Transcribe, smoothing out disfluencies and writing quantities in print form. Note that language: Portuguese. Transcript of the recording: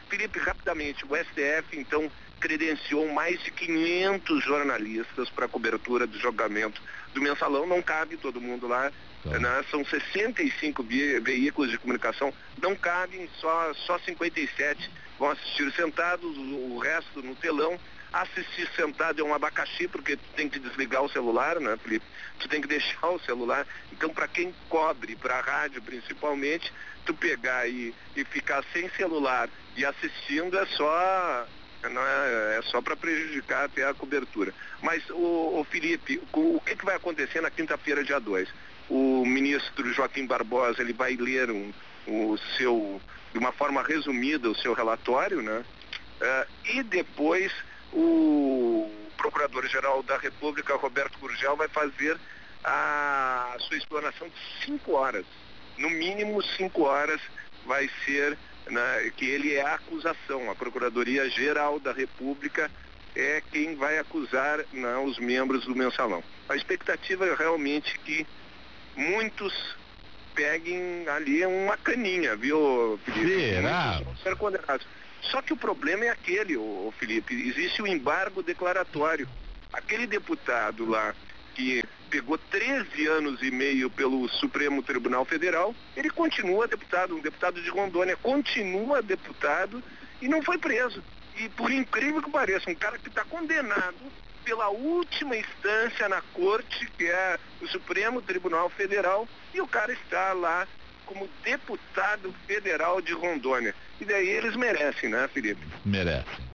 Felipe, rapidamente, o STF, então, credenciou mais de 500 jornalistas para a cobertura do julgamento do Mensalão. Não cabe todo mundo lá, né? São 65 veículos de comunicação, não cabem, só 57 vão assistir sentados, o resto no telão. Assistir sentado é um abacaxi, porque tu tem que desligar o celular, né, Felipe? Tu tem que deixar o celular. Então, para quem cobre, para a rádio principalmente, tu pegar e ficar sem celular e assistindo é só para prejudicar até a cobertura. Mas, o Felipe, o que vai acontecer na quinta-feira, dia 2? O ministro Joaquim Barbosa, ele vai ler de uma forma resumida, o seu relatório, né? E depois o Procurador-Geral da República, Roberto Gurgel, vai fazer a sua explanação de 5 horas. No mínimo 5 horas vai ser, né, que ele é a acusação. A Procuradoria-Geral da República é quem vai acusar, né, os membros do Mensalão. A expectativa é realmente que muitos peguem ali uma caninha, viu, Felipe? Será? Muitos vão ser condenados. Só que o problema é aquele, Felipe, existe o embargo declaratório. Aquele deputado lá que pegou 13 anos e meio pelo Supremo Tribunal Federal, ele continua deputado, um deputado de Rondônia, continua deputado e não foi preso. E por incrível que pareça, um cara que está condenado pela última instância na corte, que é o Supremo Tribunal Federal, e o cara está lá como deputado federal de Rondônia. E daí eles merecem, né, Felipe? Merecem.